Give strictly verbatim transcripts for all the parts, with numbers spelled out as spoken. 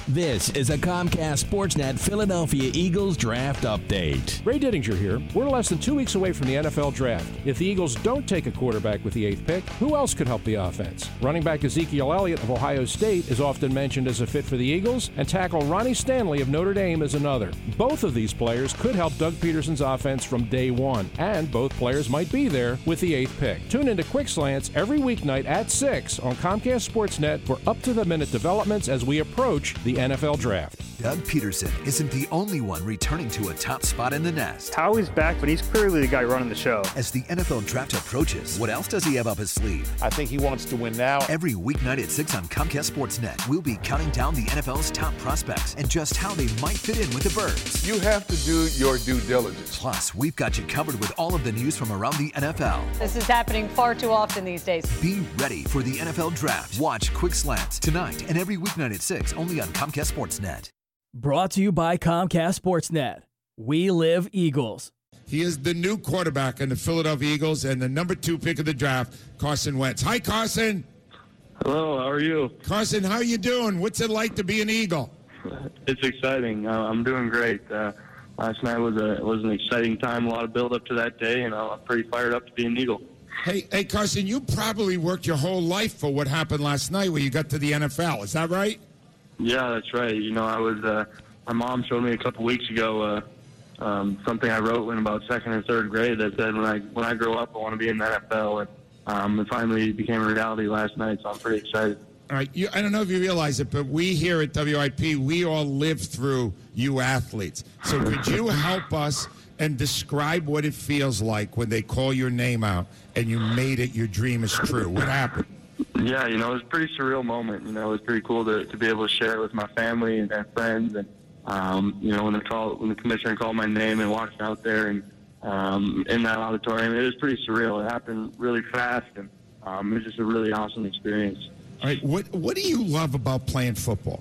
This is a Comcast Sportsnet Philadelphia Eagles Draft Update. Ray Dittinger here. We're less than two weeks away from the N F L Draft. If the Eagles don't take a quarterback with the eighth pick, who else could help the offense? Running back Ezekiel Elliott of Ohio State is often mentioned as a fit for the Eagles, and tackle Ronnie Stanley of Notre Dame is another. Both of these players could help Doug Peterson's offense from day one, and both players might be there with the eighth pick. Tune into Quick Slants every weeknight at six on Comcast Sportsnet for up-to-the-minute developments as we approach the N F L Draft. Doug Peterson isn't the only one returning to a top spot in the nest. Howie's back, but he's clearly the guy running the show. As the N F L Draft approaches, what else does he have up his sleeve? I think he wants to win now. Every weeknight at six on Comcast Sportsnet, we'll be counting down the N F L's top prospects and just how they might fit in with the Birds. You have to do your due diligence. Plus, we've got you covered with all of the news from around the N F L. This is happening far too often these days. Be ready for the N F L Draft. Watch Quick Slants tonight and every weeknight at six only on Comcast Sportsnet. Brought to you by Comcast Sportsnet. We live Eagles. He is the new quarterback in the Philadelphia Eagles and the number two pick of the draft, Carson Wentz. Hi, Carson. Hello, how are you? Carson, how are you doing? What's it like to be an Eagle? It's exciting. Uh, I'm doing great. Uh, last night was a was an exciting time, a lot of build up to that day, and I'm pretty fired up to be an Eagle. Hey, hey, Carson, you probably worked your whole life for what happened last night when you got to the N F L. Is that right? Yeah, that's right. You know, I was. Uh, my mom showed me a couple weeks ago uh, um, something I wrote in about second or third grade that said, "When I when I grow up, I want to be in the N F L." And um, it finally became a reality last night, so I'm pretty excited. All right, you, I don't know if you realize it, but we here at W I P, we all live through you athletes. So could you help us and describe what it feels like when they call your name out and you made it, your dream is true? What happened? Yeah, you know, it was a pretty surreal moment. You know, it was pretty cool to, to be able to share it with my family and, and friends. And, um, you know, when the, call, when the commissioner called my name and walked out there and um, in that auditorium, it was pretty surreal. It happened really fast, and um, it was just a really awesome experience. All right, what, what do you love about playing football?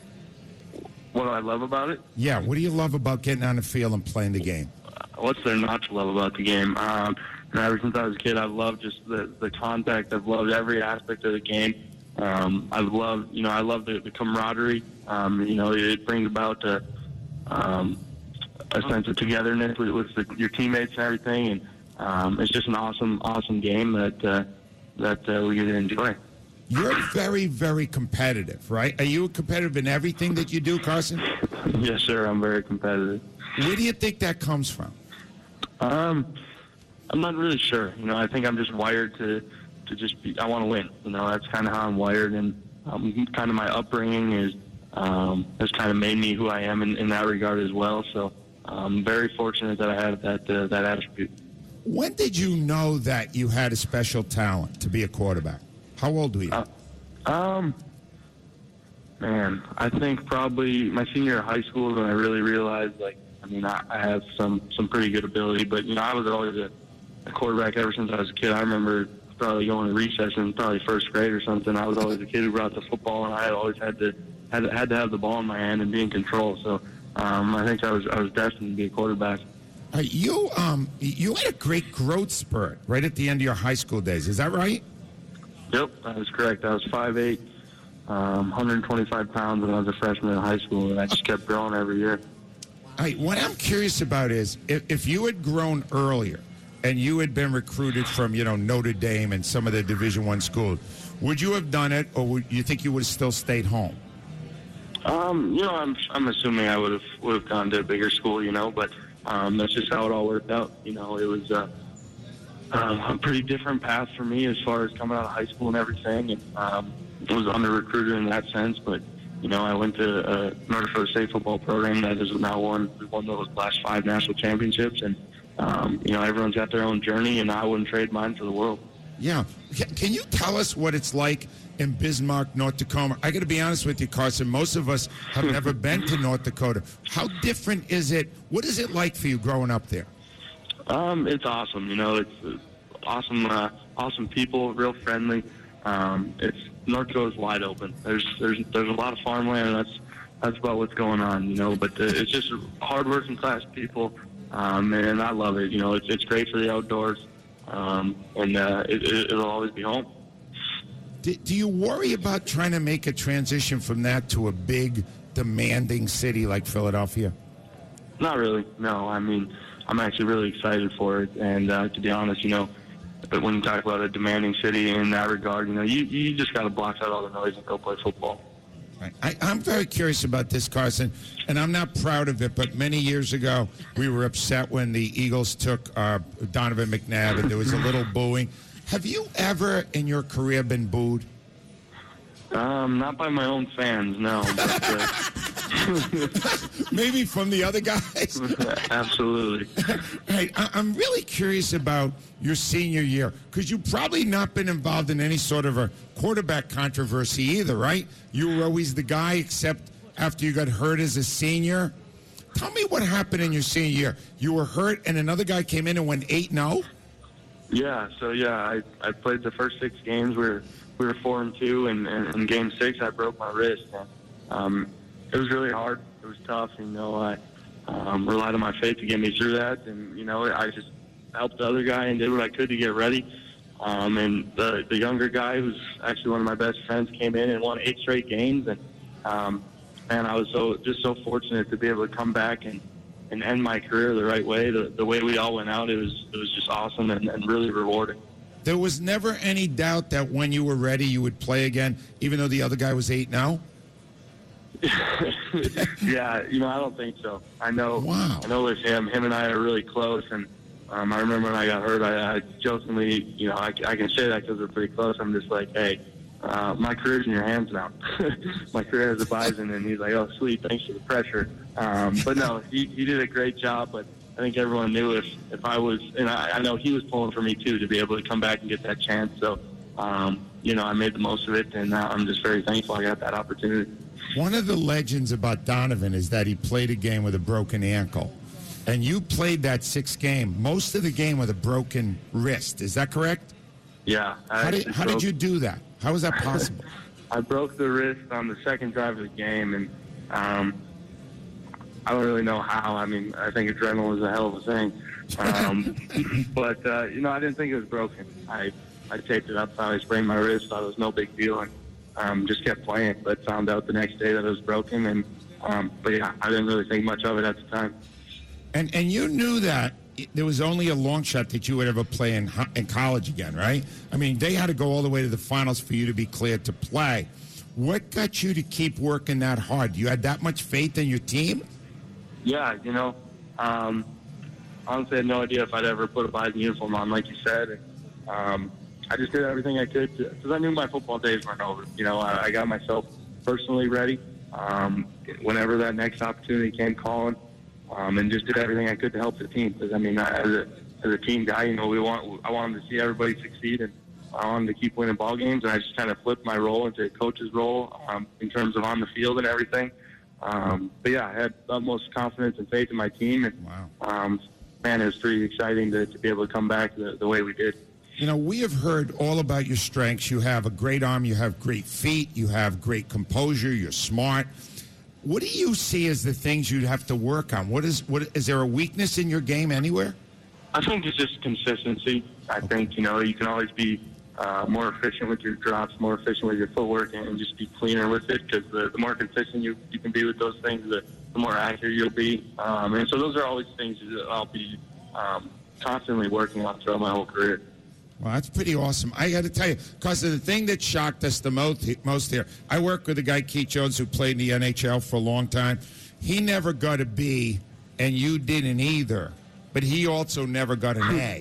What do I love about it? Yeah, what do you love about getting on the field and playing the game? What's there not to love about the game? Um, you know, ever since I was a kid, I've loved just the, the contact. I've loved every aspect of the game. Um, I've loved, you know, I love the, the camaraderie. Um, you know, it brings about a, um, a sense of togetherness with, with the, your teammates and everything. And um, it's just an awesome, awesome game that uh, that uh, we get to enjoy. You're very, very competitive, right? Are you competitive in everything that you do, Carson? Yes, sir. I'm very competitive. Where do you think that comes from? Um, I'm not really sure. You know, I think I'm just wired to, to just be, I want to win. You know, that's kind of how I'm wired, and um, kind of my upbringing is um, has kind of made me who I am in, in that regard as well. So I'm very fortunate that I have that uh, that attribute. When did you know that you had a special talent to be a quarterback? How old were you? Uh, um, man, I think probably my senior year of high school is when I really realized, like, I mean, I, I have some, some pretty good ability, but, you know, I was always a, a quarterback ever since I was a kid. I remember probably going to recess in probably first grade or something. I was always a kid who brought the football, and I always had to had to, had to have the ball in my hand and be in control. So um, I think I was I was destined to be a quarterback. Uh, you um you had a great growth spurt right at the end of your high school days. Is that right? Yep, that was correct. I was five eight, um, one hundred twenty-five pounds when I was a freshman in high school, and I just kept growing every year. All right, what I'm curious about is if, if you had grown earlier and you had been recruited from, you know, Notre Dame and some of the Division One schools, would you have done it, or would you think you would have still stayed home? Um, you know, I'm I'm assuming I would have would have gone to a bigger school, you know, but um, that's just how it all worked out. You know, it was uh, um, a pretty different path for me as far as coming out of high school and everything, and um, I was under recruited in that sense. But you know, I went to a North Dakota State football program that has now won we won those last five national championships, and um, you know, everyone's got their own journey, and I wouldn't trade mine for the world. Yeah, can you tell us what it's like in Bismarck, North Dakota? I got to be honest with you, Carson. Most of us have never been to North Dakota. How different is it? What is it like for you growing up there? Um, it's awesome. You know, it's uh, awesome, uh, awesome people, real friendly. Um, it's North Dakota's wide open. There's there's there's a lot of farmland, and that's that's about what's going on. You know, but uh, it's just hardworking class people, um, and I love it. You know, it's it's great for the outdoors, um, and uh, it, it, it'll always be home. Do, do you worry about trying to make a transition from that to a big demanding city like Philadelphia? Not really. No, I mean, I'm actually really excited for it. And uh, to be honest, you know, but when you talk about a demanding city in that regard, you know, you, you just got to block out all the noise and go play football. Right. I, I'm very curious about this, Carson, and I'm not proud of it, but many years ago we were upset when the Eagles took uh, Donovan McNabb, and there was a little booing. Have you ever in your career been booed? Um, not by my own fans, no. But, uh, maybe from the other guys? Absolutely. Hey, I- I'm really curious about your senior year, because you've probably not been involved in any sort of a quarterback controversy either, right? You were always the guy, except after you got hurt as a senior. Tell me what happened in your senior year. You were hurt, and another guy came in and went eight and oh? Yeah, so yeah, I, I played the first six games. We were, we were four and two, and, and in game six I broke my wrist. And, um, it was really hard. It was tough. You know, I um, relied on my faith to get me through that, and you know, I just helped the other guy and did what I could to get ready. Um, and the the younger guy, who's actually one of my best friends, came in and won eight straight games. And um, man, I was so just so fortunate to be able to come back and, and end my career the right way. The, the way we all went out, it was it was just awesome and, and really rewarding. There was never any doubt that when you were ready, you would play again, even though the other guy was eight and oh? Yeah, you know, I don't think so. I know, wow. I know with him, him and I are really close, and um, I remember when I got hurt, I, I jokingly, you know, I, I can say that because we're pretty close. I'm just like, hey, uh, my career's in your hands now. My career as a Bison, and he's like, oh, sweet, thanks for the pressure. Um, but no, he, he did a great job, but I think everyone knew if, if I was, and I, I know he was pulling for me too, to be able to come back and get that chance. So, um, you know, I made the most of it, and uh, I'm just very thankful I got that opportunity. One of the legends about Donovan is that he played a game with a broken ankle. And you played that sixth game, most of the game with a broken wrist. Is that correct? Yeah. I How did, how broke, did you do that? How was that possible? I broke the wrist on the second drive of the game, and um, I don't really know how. I mean, I think adrenaline was a hell of a thing. Um, but, uh, you know, I didn't think it was broken. I, I taped it up, thought I sprained my wrist, thought it was no big deal, and Um, just kept playing, but found out the next day that it was broken. And um, but yeah, I didn't really think much of it at the time. And and you knew that there was only a long shot that you would ever play in in college again, right? I mean, they had to go all the way to the finals for you to be cleared to play. What got you to keep working that hard? You had that much faith in your team? Yeah, you know, um, honestly, I had no idea if I'd ever put a Bison uniform on, like you said. And, um, I just did everything I could because I knew my football days weren't over. You know, I, I got myself personally ready um, whenever that next opportunity came calling, um, and just did everything I could to help the team. Because I mean, as a as a team guy, you know, we want I wanted to see everybody succeed, and I wanted to keep winning ball games. And I just kind of flipped my role into a coach's role um, in terms of on the field and everything. Um, but yeah, I had utmost confidence and faith in my team, and wow. um, man, it was pretty exciting to, to be able to come back the, the way we did. You know, we have heard all about your strengths. You have a great arm. You have great feet. You have great composure. You're smart. What do you see as the things you'd have to work on? What is what is there a weakness in your game anywhere? I think it's just consistency. I think, you know, you can always be uh, more efficient with your drops, more efficient with your footwork, and just be cleaner with it, because the, the more consistent you, you can be with those things, the, the more accurate you'll be. Um, and so those are always things that I'll be um, constantly working on throughout my whole career. Well, that's pretty awesome. I got to tell you, because the thing that shocked us the most, most here, I work with a guy, Keith Jones, who played in the N H L for a long time. He never got a B, and you didn't either. But he also never got an A.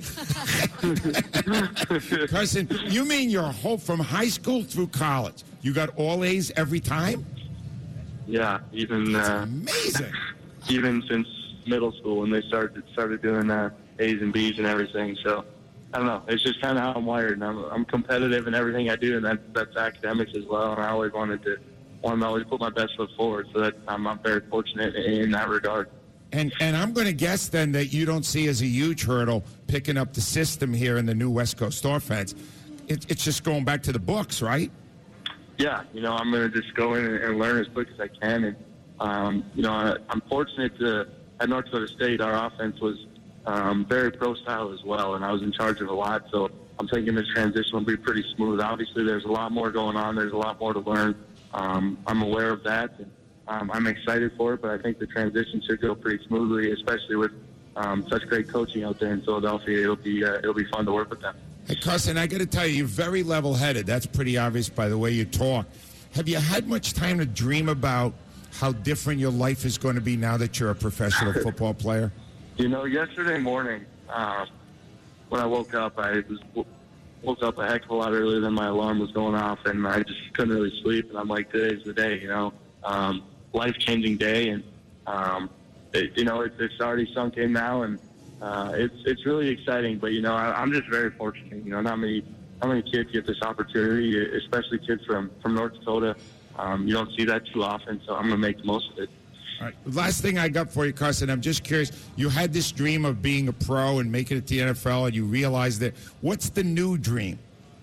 Carson, you mean your whole, from high school through college, you got all A's every time? Yeah, even uh, amazing. Even since middle school when they started started doing uh, A's and B's and everything. So I don't know. It's just kind of how I'm wired. And I'm, I'm competitive in everything I do, and that, that's academics as well. And I always wanted to, wanted to always put my best foot forward. So that I'm, I'm very fortunate in that regard. And and I'm going to guess then that you don't see as a huge hurdle picking up the system here in the new West Coast offense. It, it's just going back to the books, right? Yeah, you know, I'm going to just go in and, and learn as quick as I can. And, um, you know, I, I'm fortunate to, at North Dakota State, our offense was um, very pro-style as well, and I was in charge of a lot. So I'm thinking this transition will be pretty smooth. Obviously, there's a lot more going on. There's a lot more to learn. Um, I'm aware of that. And, um, I'm excited for it, but I think the transition should go pretty smoothly, especially with um, such great coaching out there in Philadelphia. It'll be uh, it'll be fun to work with them. Hey, Carson, I got to tell you, you're very level-headed. That's pretty obvious by the way you talk. Have you had much time to dream about how different your life is going to be now that you're a professional football player? You know, yesterday morning, uh, when I woke up, I was woke up a heck of a lot earlier than my alarm was going off, and I just couldn't really sleep. And I'm like, today's the day, you know, um, life-changing day, and um, it, you know, it's, it's already sunk in now, and uh, it's it's really exciting. But you know, I, I'm just very fortunate. You know, not many not many kids get this opportunity, especially kids from from North Dakota. Um, you don't see that too often, so I'm gonna make the most of it. All right. Last thing I got for you, Carson, I'm just curious. You had this dream of being a pro and making it to the N F L, and you realized that. What's the new dream?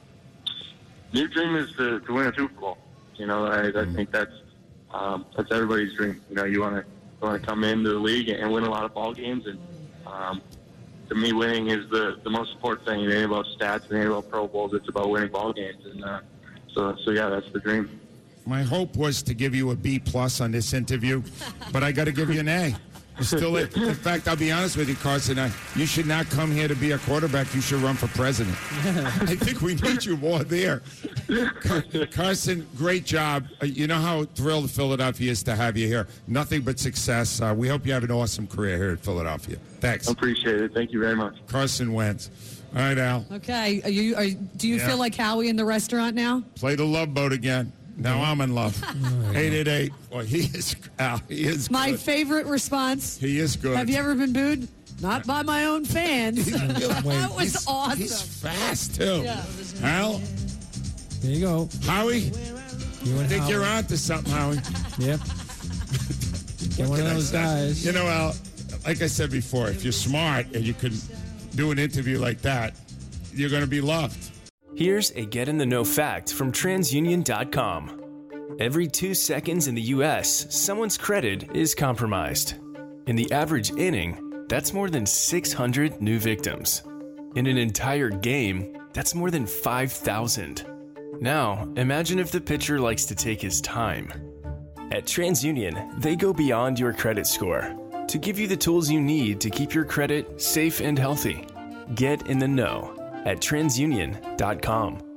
New dream is to, to win a Super Bowl. You know, I, I mm-hmm. think that's um, that's everybody's dream. You know, you want to want to come into the league and win a lot of ball games, and um, to me, winning is the, the most important thing. It ain't about stats, it ain't about Pro Bowls. It's about winning ball games, and uh, so so yeah, that's the dream. My hope was to give you a B plus on this interview, but I got to give you an A. Still, it. In fact, I'll be honest with you, Carson. I, you should not come here to be a quarterback. You should run for president. I think we need you more there. Car- Carson, great job. Uh, you know how thrilled Philadelphia is to have you here. Nothing but success. Uh, we hope you have an awesome career here at Philadelphia. Thanks. Appreciate it. Thank you very much. Carson Wentz. All right, Al. Okay. Are you? Are, do you yeah. feel like Howie in the restaurant now? Play the Love Boat again. Now I'm in love. eight eight eight. Well, he is, Al, he is good. My favorite response. He is good. Have you ever been booed? Not by my own fans. That was he's, awesome. He's fast, too. Yeah. Al? There you go. Howie? You I think Howie. you're on to something, Howie. Yep. Get one of those guys. You know, Al, like I said before, if you're smart and you can do an interview like that, you're going to be loved. Here's a Get in the Know fact from TransUnion dot com. Every two seconds in the U S, someone's credit is compromised. In the average inning, that's more than six hundred new victims. In an entire game, that's more than five thousand. Now, imagine if the pitcher likes to take his time. At TransUnion, they go beyond your credit score to give you the tools you need to keep your credit safe and healthy. Get in the know at TransUnion dot com.